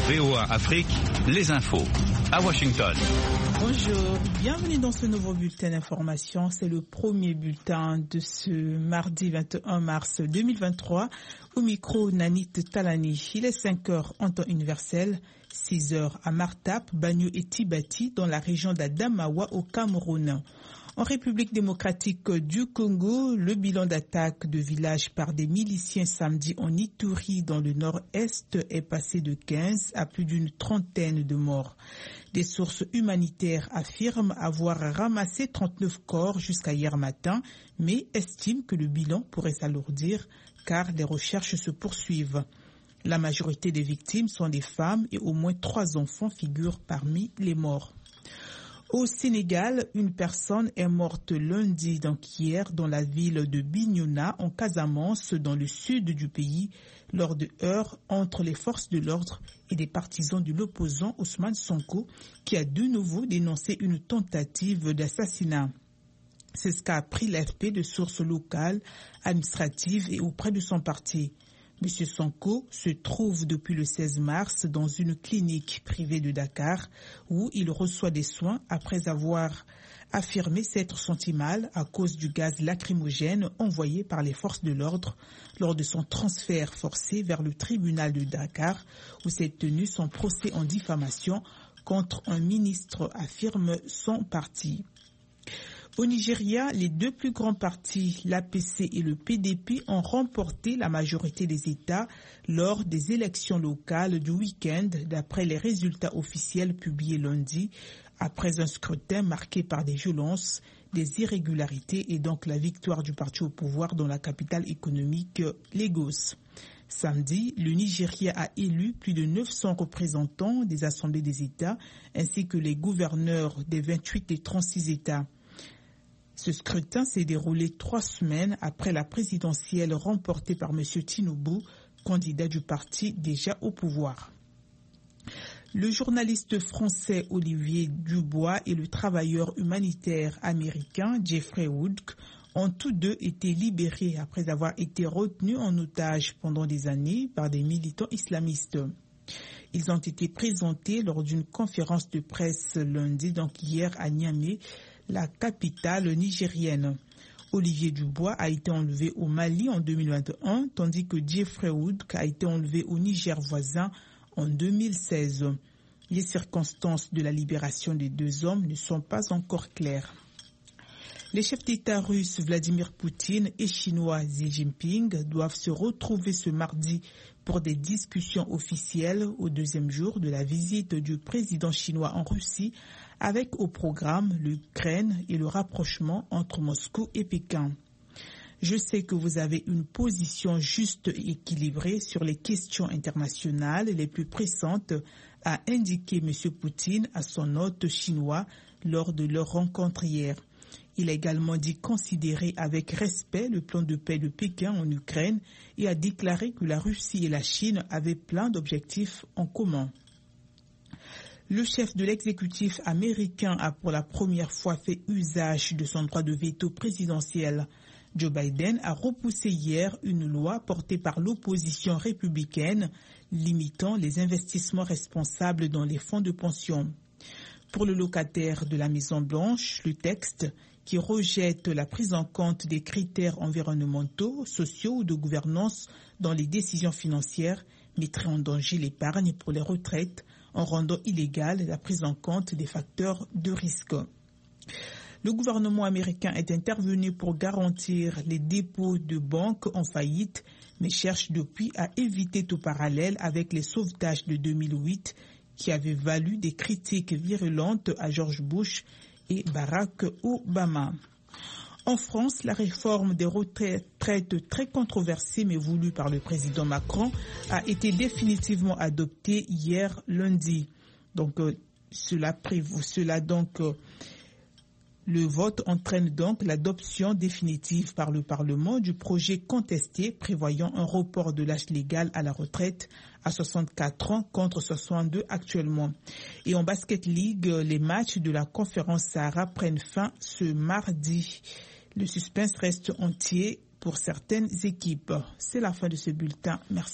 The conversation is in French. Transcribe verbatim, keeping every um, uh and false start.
V O A Afrique, les infos à Washington. Bonjour, bienvenue dans ce nouveau bulletin d'information. C'est le premier bulletin de ce mardi vingt et un mars deux mille vingt-trois. Au micro, Nanit Talani. Il est cinq heures en temps universel, six heures à Martap, Banyo et Tibati dans la région d'Adamawa au Cameroun. En République démocratique du Congo, le bilan d'attaque de villages par des miliciens samedi en Ituri dans le nord-est est passé de quinze à plus d'une trentaine de morts. Des sources humanitaires affirment avoir ramassé trente-neuf corps jusqu'à hier matin, mais estiment que le bilan pourrait s'alourdir car les recherches se poursuivent. La majorité des victimes sont des femmes et au moins trois enfants figurent parmi les morts. Au Sénégal, une personne est morte lundi donc hier dans la ville de Bignona, en Casamance, dans le sud du pays, lors de heurts entre les forces de l'ordre et des partisans de l'opposant Ousmane Sonko, qui a de nouveau dénoncé une tentative d'assassinat. C'est ce qu'a appris l'A F P de sources locales, administratives et auprès de son parti. M. Sonko se trouve depuis le seize mars dans une clinique privée de Dakar où il reçoit des soins après avoir affirmé s'être senti mal à cause du gaz lacrymogène envoyé par les forces de l'ordre lors de son transfert forcé vers le tribunal de Dakar où s'est tenu son procès en diffamation contre un ministre, affirme son parti. Au Nigeria, les deux plus grands partis, l'A P C et le P D P, ont remporté la majorité des États lors des élections locales du week-end, d'après les résultats officiels publiés lundi, après un scrutin marqué par des violences, des irrégularités et donc la victoire du parti au pouvoir dans la capitale économique, Lagos. Samedi, le Nigeria a élu plus de neuf cents représentants des assemblées des États, ainsi que les gouverneurs des vingt-huit et trente-six États. Ce scrutin s'est déroulé trois semaines après la présidentielle remportée par M. Tinubu, candidat du parti déjà au pouvoir. Le journaliste français Olivier Dubois et le travailleur humanitaire américain Jeffrey Woodke ont tous deux été libérés après avoir été retenus en otage pendant des années par des militants islamistes. Ils ont été présentés lors d'une conférence de presse lundi, donc hier à Niamey, la capitale nigérienne. Olivier Dubois a été enlevé au Mali en deux mille vingt et un, tandis que Jeffrey Woodke a été enlevé au Niger voisin en deux mille seize. Les circonstances de la libération des deux hommes ne sont pas encore claires. Les chefs d'État russes Vladimir Poutine et chinois Xi Jinping doivent se retrouver ce mardi pour des discussions officielles au deuxième jour de la visite du président chinois en Russie, avec au programme l'Ukraine et le rapprochement entre Moscou et Pékin. Je sais que vous avez une position juste et équilibrée sur les questions internationales les plus pressantes, a indiqué M. Poutine à son hôte chinois lors de leur rencontre hier. Il a également dit considérer avec respect le plan de paix de Pékin en Ukraine et a déclaré que la Russie et la Chine avaient plein d'objectifs en commun. Le chef de l'exécutif américain a pour la première fois fait usage de son droit de veto présidentiel. Joe Biden a repoussé hier une loi portée par l'opposition républicaine limitant les investissements responsables dans les fonds de pension. Pour le locataire de la Maison-Blanche, le texte, qui rejette la prise en compte des critères environnementaux, sociaux ou de gouvernance dans les décisions financières, mettrait en danger l'épargne pour les retraites en rendant illégale la prise en compte des facteurs de risque. Le gouvernement américain est intervenu pour garantir les dépôts de banques en faillite, mais cherche depuis à éviter tout parallèle avec les sauvetages de deux mille huit qui avaient valu des critiques virulentes à George Bush et Barack Obama. En France, la réforme des retraites très controversée mais voulue par le président Macron a été définitivement adoptée hier lundi. Donc euh, cela prévaut, cela donc euh, le vote entraîne donc l'adoption définitive par le Parlement du projet contesté prévoyant un report de l'âge légal à la retraite à soixante-quatre ans contre soixante-deux actuellement. Et en Basket League, les matchs de la conférence Sahara prennent fin ce mardi. Le suspense reste entier pour certaines équipes. C'est la fin de ce bulletin. Merci.